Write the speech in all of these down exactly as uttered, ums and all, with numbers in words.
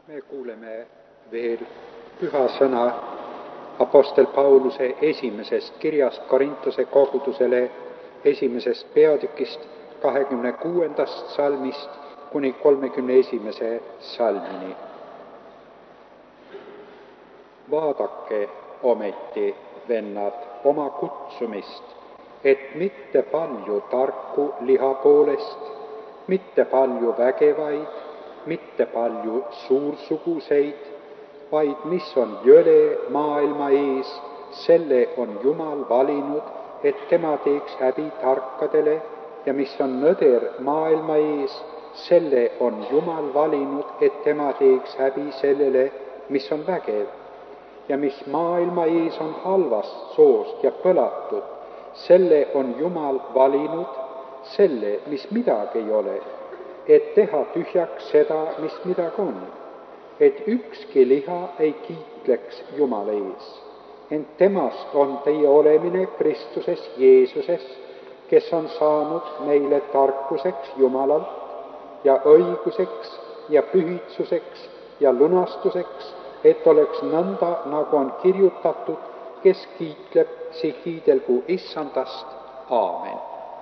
Me kuuleme veel püha sõna apostel Pauluse esimesest kirjast Korintuse kogudusele esimesest peatükist kahekümne kuuendast salmist kuni kolmekümne esimese salmini. Vaadake ometi, vennad, oma kutsumist, et mitte palju tarku liha poolest, mitte palju vägevaid, mitte palju suursuguseid, vaid mis on jõle maailma ees, selle on Jumal valinud, et tema teeks häbi tarkadele, ja mis on nõder maailma ees, selle on Jumal valinud, et tema teeks häbi sellele, mis on vägev. Ja mis maailma ees on halvast soost ja põlatud, selle on Jumal valinud, selle, mis midagi ei ole, et teha tühjaks seda, mis midagi on, et ükski liha ei kiitleks Jumala ees. Ent temast on teie olemine Kristuses Jeesuses, kes on saanud meile tarkuseks Jumalalt ja õiguseks ja pühitsuseks ja lunastuseks, et oleks nõnda, nagu on kirjutatud, kes kiitleb, see kiidelgu Issandast. Aamen.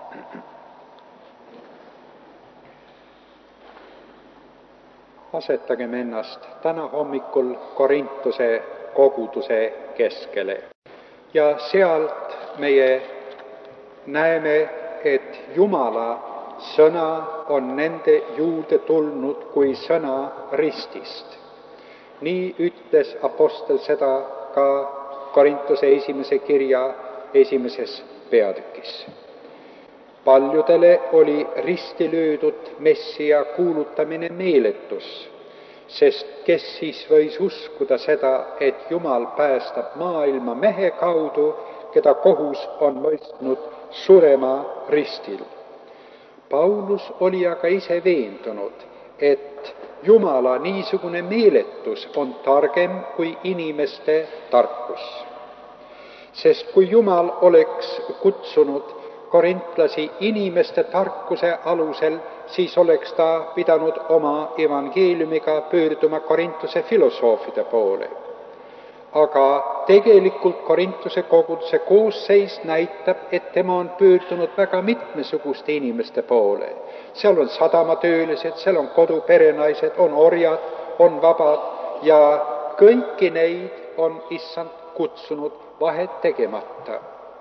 Asetagem ennast täna hommikul Korintuse koguduse keskele. Ja sealt meie näeme, et Jumala sõna on nende juurde tulnud kui sõna ristist. Nii ütles apostel seda ka Korintuse esimese kirja esimeses peatükis. Paljudele oli risti löödud Messia kuulutamine meeletus, sest kes siis võis uskuda seda, et Jumal päästab maailma mehe kaudu, keda kohus on mõistnud surema ristil. Paulus oli aga ise veendunud, et Jumala niisugune meeletus on targem kui inimeste tarkus. Sest kui Jumal oleks kutsunud korintlasi inimeste tarkuse alusel, siis oleks ta pidanud oma evangeeliumiga pöörduma Korintuse filosoofide poole. Aga tegelikult Korintuse koguduse koosseis näitab, et tema on pöördunud väga mitmesuguste inimeste poole. Seal on sadamatöölised, seal on koduperenaised, on orjad, on vabad ja kõiki neid on Issand kutsunud vahet tegemata.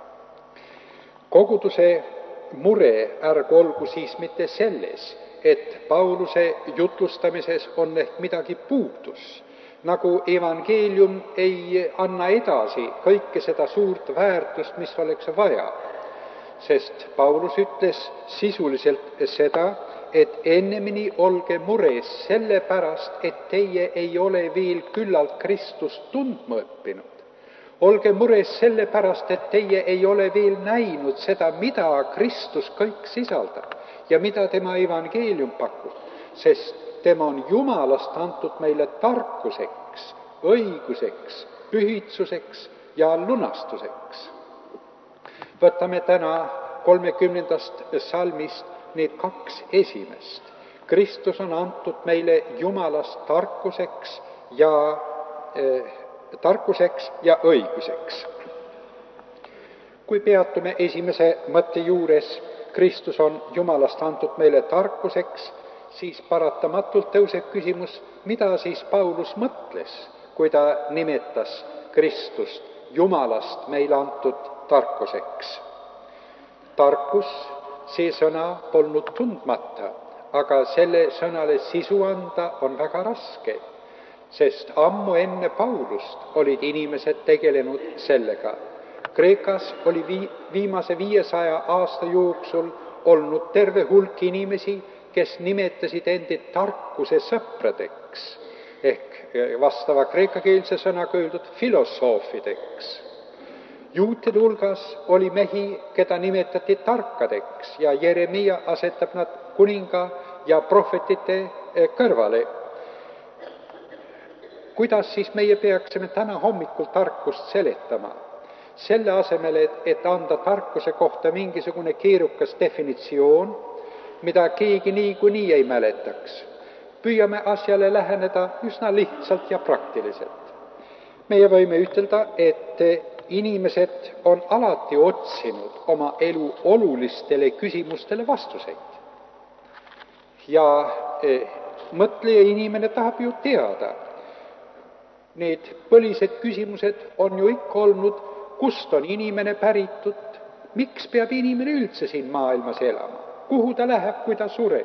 Koguduse mure ärgu olgu siis mitte selles, et Pauluse jutlustamises on ehk midagi puudus, nagu evangeelium ei anna edasi kõike seda suurt väärtust, mis oleks vaja. Sest Paulus ütles sisuliselt seda, et ennemini olge mures selle pärast, et teie ei ole veel küllalt Kristust tundma õppinud. Olge mures selle pärast, et teie ei ole veel näinud seda, mida Kristus kõik sisaldab ja mida tema evangeelium pakub, sest tema on Jumalast antud meile tarkuseks, õiguseks, pühitsuseks ja lunastuseks. Võtame täna kolmekümnendast salmist need kaks esimest. Kristus on antud meile Jumalast tarkuseks ja eh, tarkuseks ja õiguseks. Kui peatume esimese mõtte juures, Kristus on Jumalast antud meile tarkuseks, siis paratamatult tõuseb küsimus, mida siis Paulus mõtles, kui ta nimetas Kristust Jumalast meile antud tarkuseks. Tarkus, see sõna polnud tundmata, aga selle sõnale sisu anda on väga raske, sest ammu enne Paulust olid inimesed tegelenud sellega. Kreekas oli vii, viimase viiesaja aasta jooksul olnud terve hulk inimesi, kes nimetasid endid tarkuse sõpradeks, ehk vastava kreekakeelse sõnaga öeldud filosoofideks. Juutide hulgas oli mehi, keda nimetati tarkadeks ja Jeremia asetab nad kuninga ja prohvetite kõrvale. Kuidas siis meie peaksime täna hommikul tarkust seletama? Selle asemel, et anda tarkuse kohta mingisugune keerukas definitsioon, mida keegi niikuinii ei mäletaks. püüame asjale läheneda üsna lihtsalt ja praktiliselt. Meie võime ütelda, et inimesed on alati otsinud oma elu olulistele küsimustele vastuseid. Ja eh, mõtleja inimene tahab ju teada. Need põlised küsimused on ju ikka olnud, kust on inimene päritud, miks peab inimene üldse siin maailmas elama, kuhu ta läheb, kui ta sureb,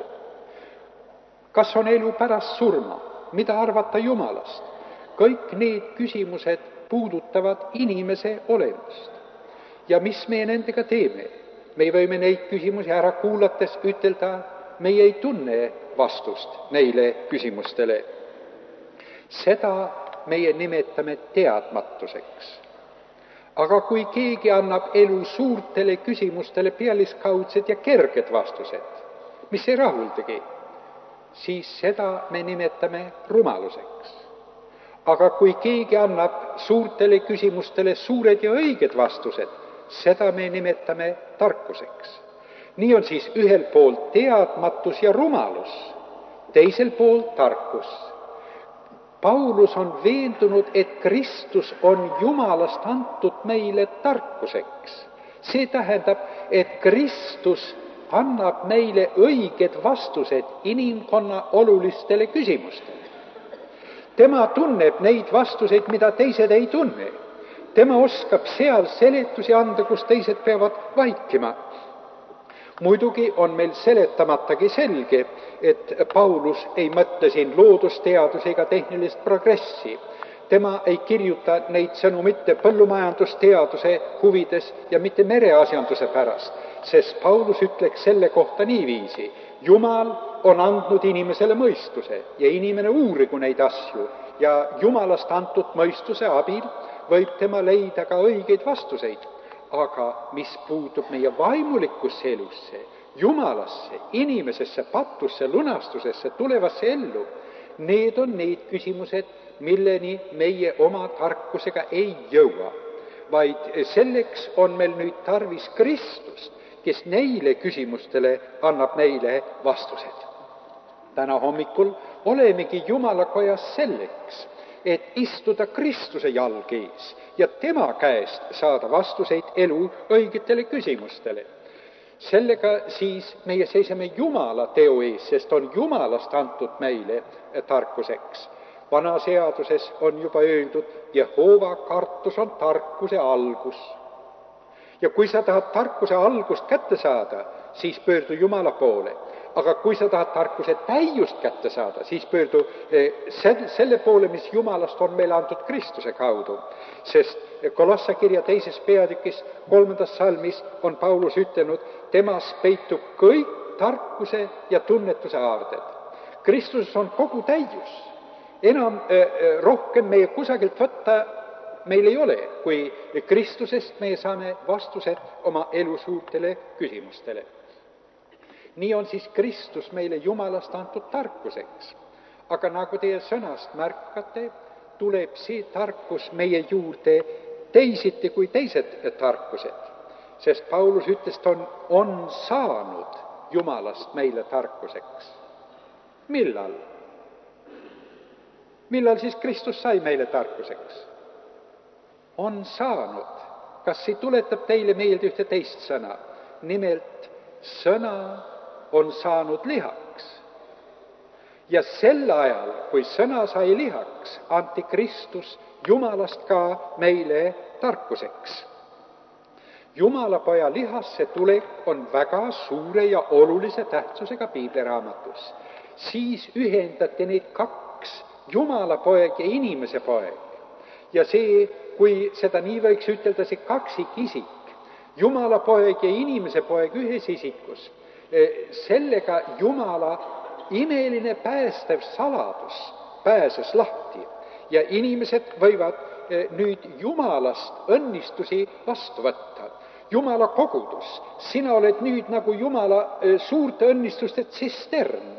kas on elu pärast surma, mida arvata Jumalast. Kõik need küsimused puudutavad inimese olemust. Ja mis me nendega teeme? Me võime neid küsimusi ära kuulates ütelda, meie ei tunne vastust neile küsimustele. Seda meie nimetame teadmatuseks. Aga kui keegi annab elu suurtele küsimustele pealiskaudsed ja kerged vastused, mis ei rahuldagi, siis seda me nimetame rumaluseks. Aga kui keegi annab suurtele küsimustele suured ja õiged vastused, seda me nimetame tarkuseks. Nii on siis ühel pool teadmatus ja rumalus, teisel pool tarkus. Paulus on veendunud, et Kristus on Jumalast antud meile tarkuseks. See tähendab, et Kristus annab meile õiged vastused inimkonna olulistele küsimustele. Tema tunneb neid vastuseid, mida teised ei tunne. Tema oskab seal seletusi anda, kus teised peavad vaikima. Muidugi on meil seletamatagi selge, et Paulus ei mõtle siin loodusteaduse ega tehnilist progressi. Tema ei kirjuta neid sõnu mitte põllumajandusteaduse huvides ja mitte mereasjanduse pärast, sest Paulus ütleks selle kohta niiviisi. Jumal on andnud inimesele mõistuse ja inimene uurigu neid asju ja Jumalast antud mõistuse abil võib tema leida ka õigeid vastuseid. Aga mis puutub meie vaimulikusse elusse, Jumalasse, inimesesse, patusse, lunastusesse, tulevasse ellu, need on need küsimused, milleni meie oma tarkusega ei jõua, vaid selleks on meil nüüd tarvis Kristust, kes neile küsimustele annab meile vastused. Täna hommikul olemegi Jumalakojas selleks, et istuda Kristuse jalg ees ja tema käest saada vastuseid elu õigetele küsimustele. Sellega siis meie seisame Jumala teo ees, sest on Jumalast antud meile tarkuseks. Vana seaduses on juba öeldud, Jehova kartus on tarkuse algus. Ja kui sa tahad tarkuse algust kätte saada, siis pöördu Jumala poole. Aga kui sa tahad tarkuse täiust kätte saada, siis pöördu selle poole, mis Jumalast on meile antud Kristuse kaudu. Sest Kolossa kirja teises peatükis, kolmandas salmis on Paulus ütlenud, temas peitub kõik tarkuse ja tunnetuse aarded. Kristuses on kogu täius. Enam äh, rohkem meie kusagilt võtta meil ei ole, kui Kristusest meie saame vastused oma elu suurtele küsimustele. Nii on siis Kristus meile Jumalast antud tarkuseks. Aga nagu teie sõnast märkate, tuleb see tarkus meie juurde teisiti kui teised tarkused. Sest Paulus ütles, on, on saanud Jumalast meile tarkuseks. Millal? Millal siis Kristus sai meile tarkuseks? On saanud. Kas see tuletab teile meelde ühte teist sõna? Nimelt, sõna on saanud lihaks. Ja sel ajal, kui sõna sai lihaks, anti Kristus Jumalast ka meile tarkuseks. Jumala poja lihasse tulek on väga suure ja olulise tähtsusega piibliraamatus. Siis ühendati neid kaks, Jumala poeg ja inimese poeg. Ja see, kui seda nii võiks ütelda, see kaksik isik, Jumala poeg ja inimese poeg ühes isikus, sellega Jumala imeline päästev saladus pääses lahti ja inimesed võivad nüüd Jumalast õnnistusi vastu võtta. Jumala kogudus, sina oled nüüd nagu Jumala suurte õnnistuste tsistern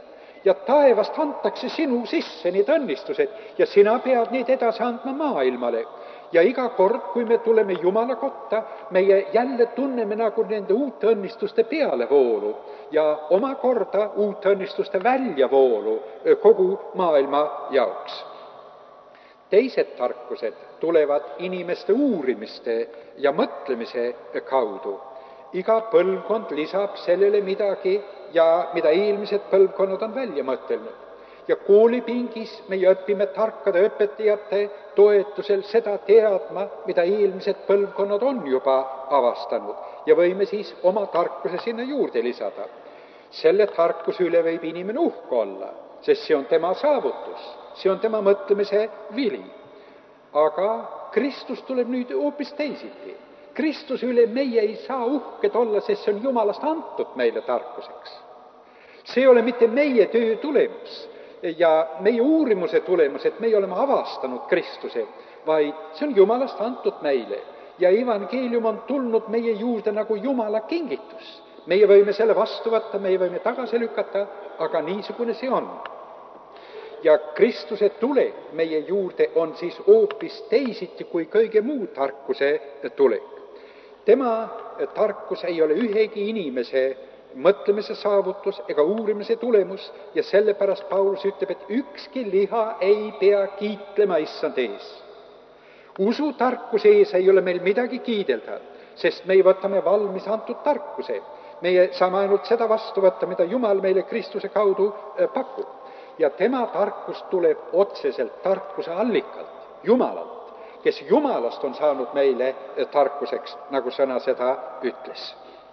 ja taevast antakse sinu sisse need õnnistused ja sina pead neid edasi andma maailmale. Ja iga kord, kui me tuleme Jumala kotta, meie jälle tunneme nagu nende uute õnnistuste pealevoolu ja omakorda uute õnnistuste väljavoolu kogu maailma jaoks. Teised tarkused tulevad inimeste uurimiste ja mõtlemise kaudu. Iga põlvkond lisab sellele midagi ja mida eelmised põlvkonnad on välja mõtelnud. Ja koolipingis meie õpime tarkade õpetajate toetusel seda teadma, mida eelmised põlvkonnad on juba avastanud ja võime siis oma tarkuse sinna juurde lisada. Selle tarkuse üle võib inimene uhke olla, sest see on tema saavutus, see on tema mõtlemise vili. Aga Kristus tuleb nüüd hoopis teisiti. Kristuse üle meie ei saa uhked olla, sest see on Jumalast antud meile tarkuseks. See ei ole mitte meie töö tulemus ja meie uurimuse tulemus, et meie oleme avastanud Kristuse, vaid see on Jumalast antud meile. Ja evangeelium on tulnud meie juurde nagu Jumala kingitus. Meie võime selle vastu võtta, meie võime tagasi lükata, aga niisugune see on. Ja Kristuse tulek meie juurde on siis hoopis teisiti kui kõige muu tarkuse tulek. Tema tarkus ei ole ühegi inimese mõtlemise saavutus ega uurimise tulemus ja sellepärast Paulus ütleb, et ükski liha ei pea kiitlema issand ees. Usu tarkuse ees ei ole meil midagi kiidelda, sest meie võtame valmis antud tarkuse. Meie saame ainult seda vastu võtta, mida Jumal meile Kristuse kaudu pakub. Ja tema tarkus tuleb otseselt tarkuse allikalt, Jumalalt, kes Jumalast on saanud meile tarkuseks, nagu sõna seda ütles.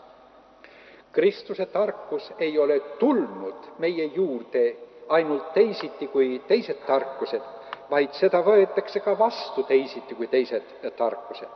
Kristuse tarkus ei ole tulnud meie juurde ainult teisiti kui teised tarkused, vaid seda võetakse ka vastu teisiti kui teised tarkused.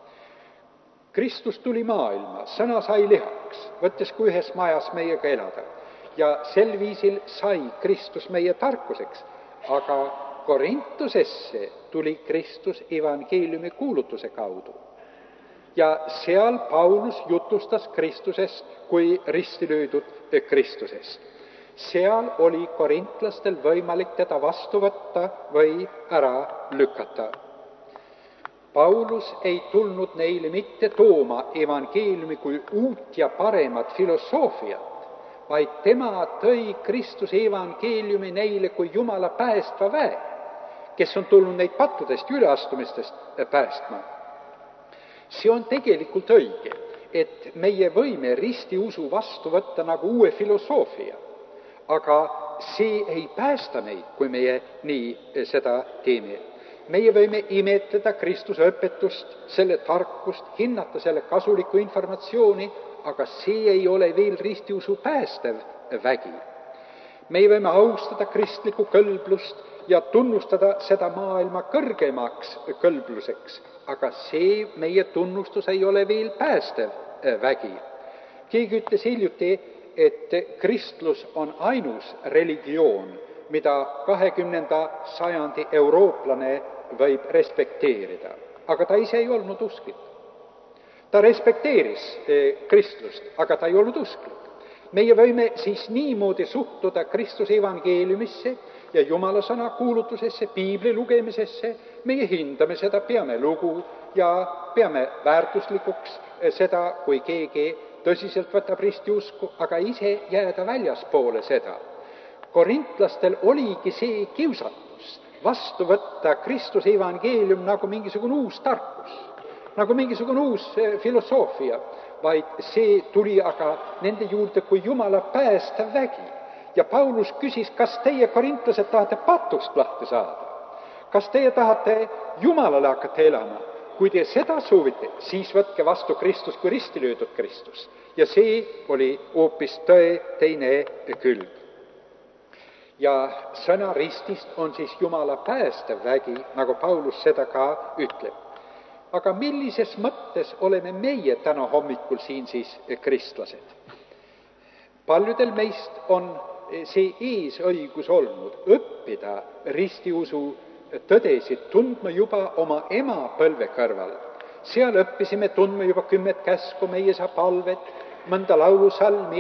Kristus tuli maailma, sõna sai lihaks, võttes kui ühes majas meiega elada. Ja sel viisil sai Kristus meie tarkuseks, aga Korintusesse tuli Kristus evangeeliumi kuulutuse kaudu. Ja seal Paulus jutustas Kristusest kui risti löödud Kristusest. Seal oli korintlastel võimalik teda vastu võtta või ära lükata. Paulus ei tulnud neile mitte tooma evangeeliumi kui uut ja paremat filosoofiat, vaid tema tõi Kristuse evangeeliumi neile kui Jumala päästva väe, kes on tulnud neid pattudest ja üleastumistest päästma. See on tegelikult õige, et meie võime ristiusu vastu võtta nagu uue filosoofia, aga see ei päästa meid, kui meie nii seda teeme. Meie võime imetleda Kristuse õpetust, selle tarkust, hinnata selle kasulikku informatsiooni, aga see ei ole veel ristiusu päästev vägi. Meie võime austada kristlikku kõlblust ja tunnustada seda maailma kõrgemaks kõlbluseks, aga see meie tunnustus ei ole veel päästev vägi. Keegi ütles hiljuti, et kristlus on ainus religioon, mida kahekümnenda sajandi eurooplane võib respekteerida, aga ta ise ei olnud usklik. Ta respekteeris kristlust, aga ta ei olnud usklik. Meie võime siis niimoodi suhtuda Kristuse evangeeliumisse ja Jumala sõna kuulutusesse, piibli lugemisesse, meie hindame seda, peame lugu ja peame väärtuslikuks seda, kui keegi tõsiselt võtab ristiusku, aga ise jääda väljaspoole seda. Korintlastel oligi see kiusatus vastu võtta Kristuse evangeelium nagu mingisugune uus tarkus, nagu mingisugune uus filosoofia, vaid see tuli aga nende juurde kui Jumala päästev vägi. Ja Paulus küsis, kas teie korintlased tahate patust lahti saada? Kas teie tahate Jumalale hakata elama? Kui te seda soovite, siis võtke vastu Kristus kui risti löödud Kristus. Ja see oli hoopis tõe teine külg. Ja sõna ristist on siis Jumala päästev vägi, nagu Paulus seda ka ütleb. Aga millises mõttes oleme meie täna hommikul siin siis kristlased? Paljudel meist on see eesõigus olnud õppida ristiusu tõdesid tundma juba oma ema põlve kõrval. Seal õppisime tundma juba kümmet käsku, meie sa palvet, mõnda laulusalmi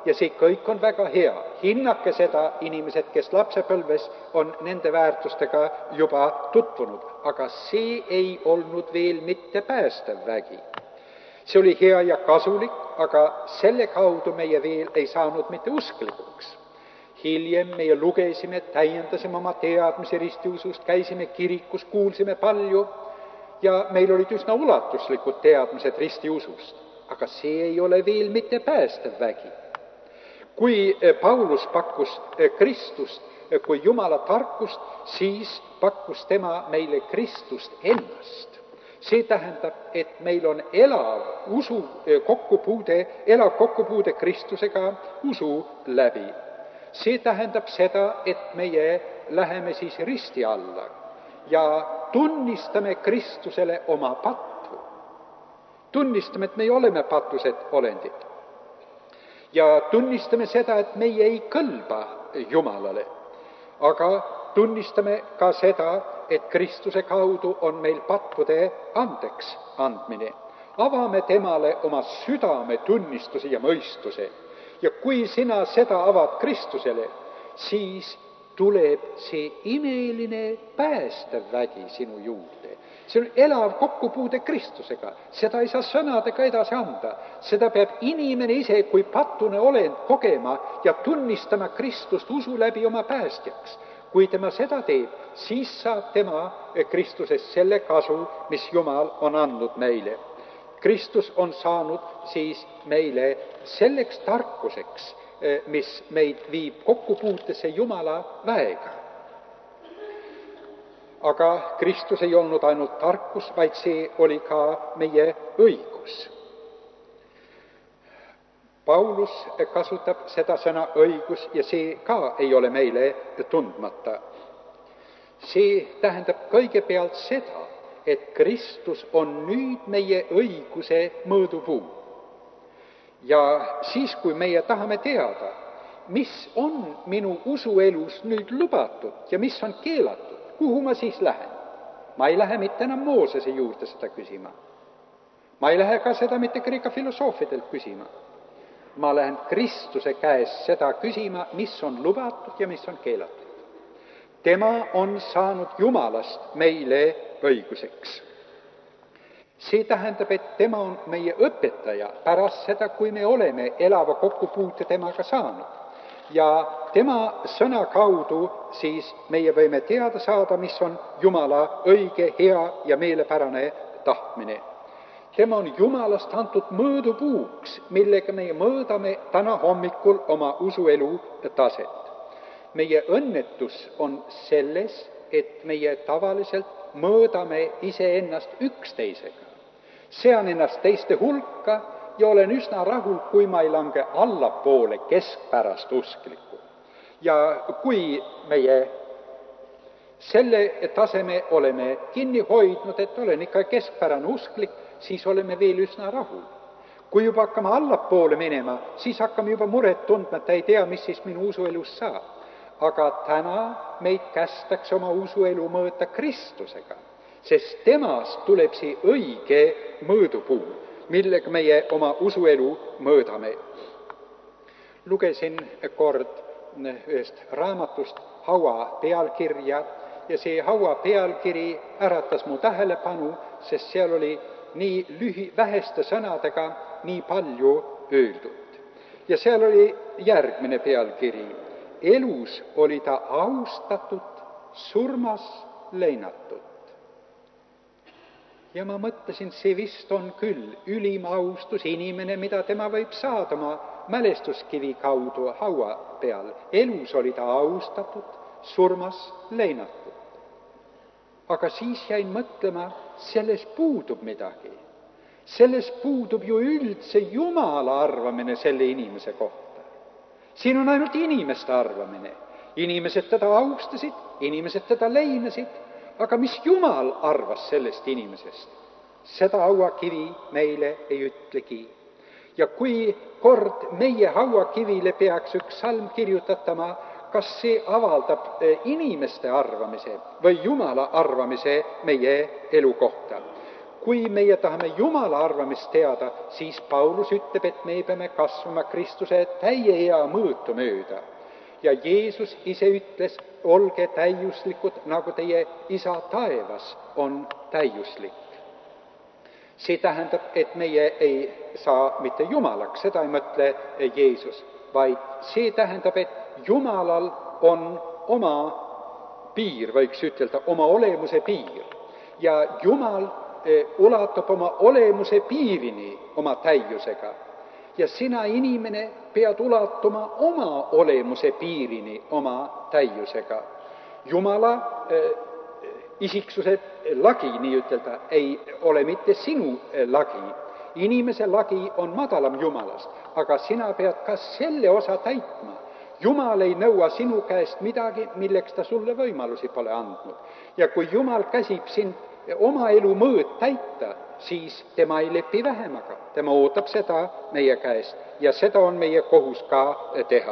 ja see kõik on väga hea. Hinnake seda inimesed, kes lapsepõlves on nende väärtustega juba tutvunud, aga see ei olnud veel mitte päästev vägi. See oli hea ja kasulik, aga selle kaudu meie veel ei saanud mitte usklikuks. Hiljem meie lugesime, täiendasime oma teadmisi ristiusust, käisime kirikus, kuulsime palju ja meil olid üsna ulatuslikud teadmised ristiusust. Aga see ei ole veel mitte päästev vägi. Kui Paulus pakkus Kristust kui Jumala tarkust, siis pakkus tema meile Kristust ennast. See tähendab, et meil on elav usu kokkupuude, elav kokkupuude Kristusega usu läbi. See tähendab seda, et meie läheme siis risti alla ja tunnistame Kristusele oma pattu. Tunnistame, et meie oleme patused olendid. Ja tunnistame seda, et meie ei kõlba Jumalale. Aga tunnistame ka seda, et Kristuse kaudu on meil pattude andeks andmine. Avame temale oma südame tunnistuse ja mõistuse. Ja kui sina seda avad Kristusele, siis tuleb see imeline päästev vägi sinu juurde. See on elav kokkupuude Kristusega. Seda ei saa sõnadega edasi anda. Seda peab inimene ise kui patune olend kogema ja tunnistama Kristust usu läbi oma päästjaks. Kui tema seda teeb, siis saab tema Kristusest selle kasu, mis Jumal on andnud meile. Kristus on saanud siis meile selleks tarkuseks, mis meid viib kokkupuutesse Jumala väega. Aga Kristus ei olnud ainult tarkus, vaid see oli ka meie õigus. Paulus kasutab seda sõna õigus ja see ka ei ole meile tundmata. See tähendab kõigepealt seda, et Kristus on nüüd meie õiguse mõõdupuu. Ja siis, kui meie tahame teada, mis on minu usuelus nüüd lubatud ja mis on keelatud, kuhu ma siis lähen? Ma ei lähe mitte enam Moosese juurde seda küsima. Ma ei lähe ka seda mitte Kreeka filosoofidelt küsima. Ma lähen Kristuse käest seda küsima, mis on lubatud ja mis on keelatud. Tema on saanud Jumalast meile õiguseks. See tähendab, et tema on meie õpetaja pärast seda, kui me oleme elava kokkupuute temaga saanud. Ja tema sõna kaudu siis meie võime teada saada, mis on Jumala õige, hea ja meelepärane tahtmine. Tema on Jumalast antud mõõdupuuks, millega meie mõõdame täna hommikul oma usuelu taset. Meie õnnetus on selles, et meie tavaliselt mõõdame iseennast üksteisega. Sean ennast teiste hulka ja olen üsna rahul, kui ma ei lange allapoole keskpärast usklikku. Ja kui meie selle taseme oleme kinni hoidnud, et olen ikka keskpärane usklik, siis oleme veel üsna rahul. Kui juba hakkame allapoole minema, siis hakkame juba muret tundma, et ei tea, mis siis minu usuelus saab. Aga täna meid kästakse oma usuelu mõõta Kristusega, sest temast tuleb see õige mõõdupuu, millega meie oma usuelu mõõdame. Lugesin kord ühest raamatust Haua pealkirja ja see Haua pealkiri äratas mu tähelepanu, sest seal oli nii lühi, väheste sõnadega nii palju öeldud. Ja seal oli järgmine pealkiri. Elus oli ta austatud, surmas leinatud. Ja ma mõtlesin, see vist on küll ülim austus inimene, mida tema võib saada oma mälestuskivi kaudu haua peal. Elus oli ta austatud, surmas leinatud. Aga siis jäin mõtlema, selles puudub midagi. Selles puudub ju üldse Jumala arvamine selle inimese kohta. Siin on ainult inimeste arvamine. Inimesed teda austasid, inimesed teda leinasid, aga mis Jumal arvas sellest inimesest? Seda hauakivi meile ei ütlegi. Ja kui kord meie hauakivile peaks üks salm kirjutatama, kas see avaldab inimeste arvamise või Jumala arvamise meie elu kohta? kui meie tahame Jumala arvamist teada, siis Paulus ütleb, et me peame kasvama Kristuse täie ea mõõtu mööda. Ja Jeesus ise ütles, olge täiuslikud, nagu teie isa taevas on täiuslik. See tähendab, et meie ei saa mitte Jumalaks, seda ei mõtle Jeesus, vaid see tähendab, et Jumalal on oma piir, võiks ütelda, oma olemuse piir. Ja Jumal ulatub oma olemuse piirini oma täiusega. Ja sina, inimene, pead ulatuma oma olemuse piirini oma täiusega. Jumala äh, isiksuse lagi, nii ütelda, ei ole mitte sinu lagi. Inimese lagi on madalam Jumalast, aga sina pead ka selle osa täitma. Jumal ei nõua sinu käest midagi, milleks ta sulle võimalusi pole andnud. Ja kui Jumal käsib sind oma elu mõõt täita, siis tema ei lepi vähemaga. Tema ootab seda meie käest ja seda on meie kohus ka teha.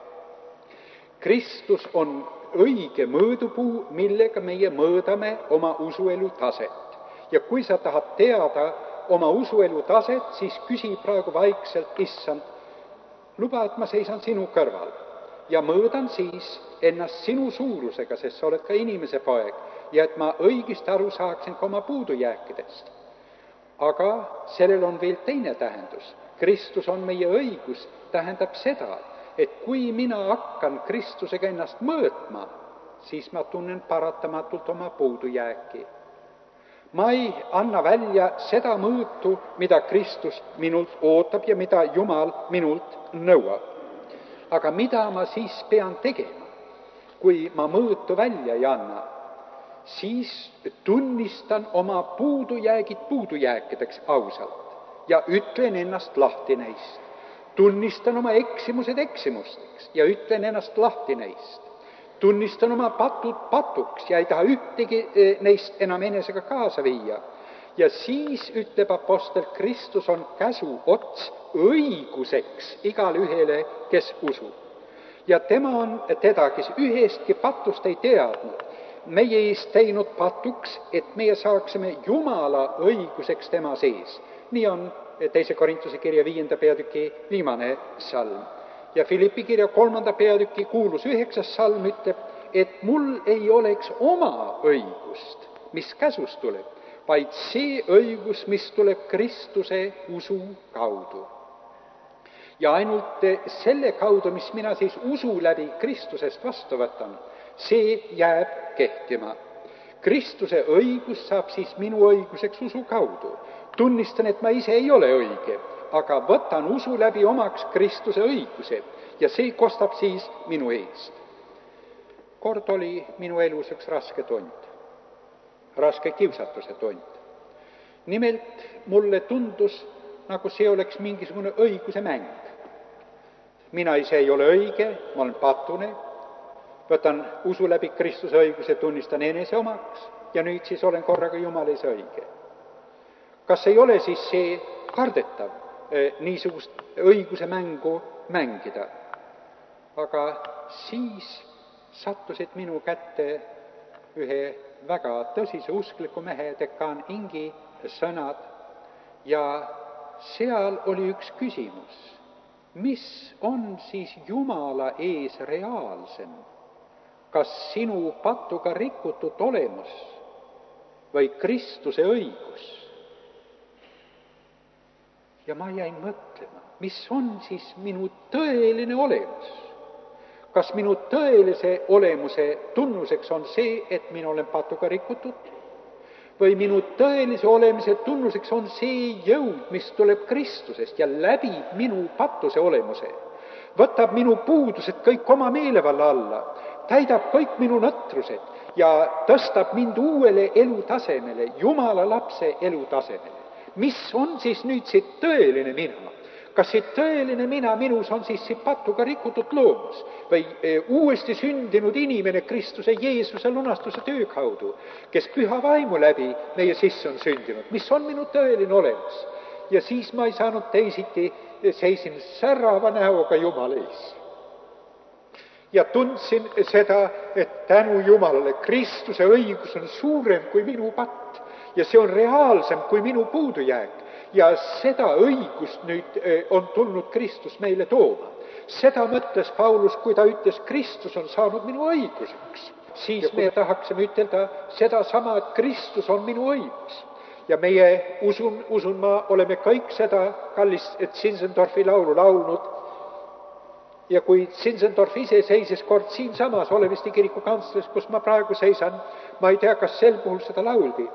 Kristus on õige mõõdupuu, millega meie mõõdame oma usuelu taset. Ja kui sa tahad teada oma usuelu taset, siis küsi praegu vaikselt, issand, luba, et ma seisan sinu kõrval ja mõõdan siis ennast sinu suurusega, sest sa oled ka inimese poeg, ja et ma õigesti aru saaksin ka oma puudujääkidest. Aga sellel on veel teine tähendus. Kristus on meie õigus, tähendab seda, et kui mina hakkan Kristusega ennast mõõtma, siis ma tunnen paratamatult oma puudujääki. Ma ei anna välja seda mõõtu, mida Kristus minult ootab ja mida Jumal minult nõuab. Aga mida ma siis pean tegema, kui ma mõõtu välja ei anna? Siis tunnistan oma puudujäägid puudujääkideks ausalt ja ütlen ennast lahti neist. Tunnistan oma eksimused eksimusteks ja ütlen ennast lahti neist. Tunnistan oma patud patuks ja ei taha ühtegi neist enam enesega kaasa viia. Ja siis ütleb apostel, Kristus on käsu ots õiguseks igale ühele, kes usub. Ja tema on teda, kes ühestki patust ei teadnud, meie eest teinud patuks, et meie saaksime Jumala õiguseks tema sees. Nii on teise Korintuse kirja viienda peatüki viimane salm. Ja Filippi kirja kolmanda peatüki kuulus üheksas salm ütleb, et mul ei oleks oma õigust, mis käsust tuleb, vaid see õigus, mis tuleb Kristuse usu kaudu. Ja ainult selle kaudu, mis mina siis usu läbi Kristusest vastu võtan, see jääb kehtima. Kristuse õigus saab siis minu õiguseks usu kaudu. Tunnistan, et ma ise ei ole õige, aga võtan usu läbi omaks Kristuse õiguse ja see kostab siis minu eest. Kord oli minu elus üks raske tund, raske kiusatuse tund. Nimelt mulle tundus, nagu see oleks mingisugune õiguse mäng. Mina ise ei ole õige, ma olen patune, võtan usu läbi Kristuse õiguse, tunnistan enese omaks ja nüüd siis olen korraga Jumala ees õige. Kas ei ole siis see kardetav niisugust õiguse mängu mängida? Aga siis sattusid minu kätte ühe väga tõsise uskliku mehe dekaan Ingi sõnad ja seal oli üks küsimus. Mis on siis Jumala ees reaalsem? Kas sinu patuga rikutud olemus või Kristuse õigus? Ja ma jäin mõtlema, mis on siis minu tõeline olemus? Kas minu tõelise olemuse tunnuseks on see, et mina olen patuga rikutud? Või minu tõelise olemise tunnuseks on see jõud, mis tuleb Kristusest ja läbib minu patuse olemuse? Võtab minu puudused kõik oma meelevalla alla, täidab kõik minu nõtrused ja tõstab mind uuele elutasemele, Jumala lapse elutasemele. Mis on siis nüüd see tõeline mina? Kas see tõeline mina minus on siis see patuga rikutud loomus või uuesti sündinud inimene Kristuse Jeesuse lunastuse töö kaudu, kes püha vaimu läbi meie sisse on sündinud? Mis on minu tõeline olemus? Ja siis ma ei saanud teisiti, seisin särava näoga Jumala ees. Ja tundsin seda, et tänu Jumalale Kristuse õigus on suurem kui minu patt. ja see on reaalsem kui minu puudujääk. Ja seda õigust nüüd on tulnud Kristus meile tooma. Seda mõtles Paulus, kui ta ütles, Kristus on saanud minu õiguseks. Siis me tahaksime ütelda seda sama, et Kristus on minu õigus. Ja meie, usun, usun ma, oleme kõik seda kallis, et Zinzendorfi laulu laulnud. Ja kui Zinzendorf ise seises kord siin samas Oleviste kiriku kantsles, kus ma praegu seisan, ma ei tea, kas sel puhul seda lauldi.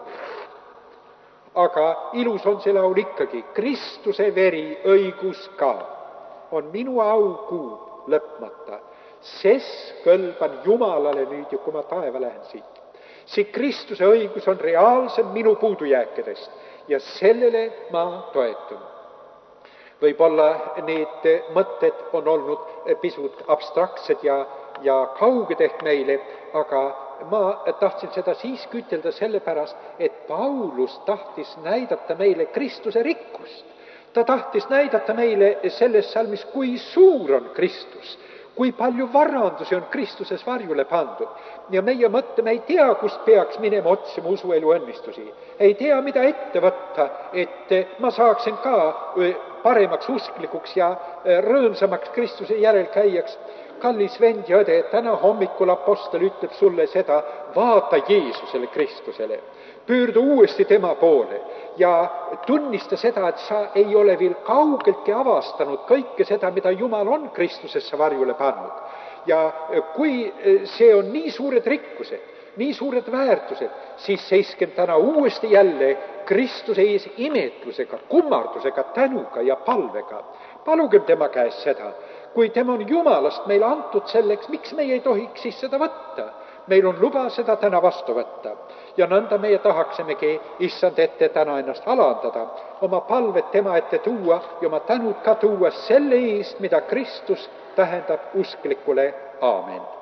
Aga ilus on see laul ikkagi. Kristuse veri õigus ka on minu aukuu lõpmata, ses kõlban Jumalale nüüd ja kui ma taeva lähen siit. See Kristuse õigus on reaalsem minu puudujääkidest ja sellele ma toetun. Võib-olla need mõtted on olnud pisut abstraktsed ja, ja kauged ehk meile, aga ma tahtsin seda siis kütelda sellepärast, et Paulus tahtis näidata meile Kristuse rikkust. Ta tahtis näidata meile selles salmis, kui suur on Kristus, kui palju varandusi on Kristuses varjule pandud. Ja meie mõtleme, ei tea, kust peaks minema otsima usuelu õnnistusi. Ei tea, mida ette võtta, et ma saaksin ka paremaks usklikuks ja rõõmsamaks Kristuse järelkäijaks. Kallis vend ja õde, täna hommikul apostel ütleb sulle seda, vaata Jeesusele Kristusele. Pöördu uuesti tema poole ja tunnista seda, et sa ei ole veel kaugeltki avastanud kõike seda, mida Jumal on Kristusesse varjule pannud. Ja kui see on nii suured rikkused, nii suured väärtused, siis seiskem täna uuesti jälle Kristuse ees imetlusega, kummardusega, tänuga ja palvega. Palugem tema käest seda. Kui tema on Jumalast meil antud selleks, miks meie ei tohiks siis seda võtta? Meil on luba seda täna vastu võtta. Ja nõnda meie tahaksemegi issand ette täna ennast alandada, oma palvet tema ette tuua ja oma tänud ka tuua selle eest, mida Kristus tähendab usklikule. Aamen.